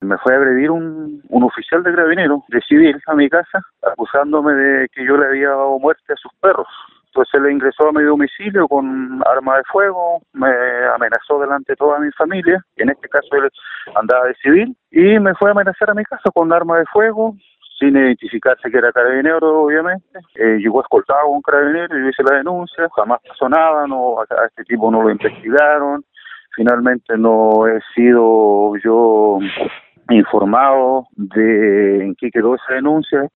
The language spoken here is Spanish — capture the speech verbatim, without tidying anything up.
me fue a agredir un, un oficial de carabineros, de civil, a mi casa, acusándome de que yo le había dado muerte a sus perros. Entonces le ingresó a mi domicilio con arma de fuego, me amenazó delante de toda mi familia, y en este caso él andaba de civil, y me fue a amenazar a mi casa con arma de fuego, sin identificarse que era carabinero, obviamente. Eh, llegó escoltado con carabinero, yo hice la denuncia, jamás pasó nada, no, a, a este tipo no lo investigaron, finalmente no he sido yo informado de en qué quedó esa denuncia.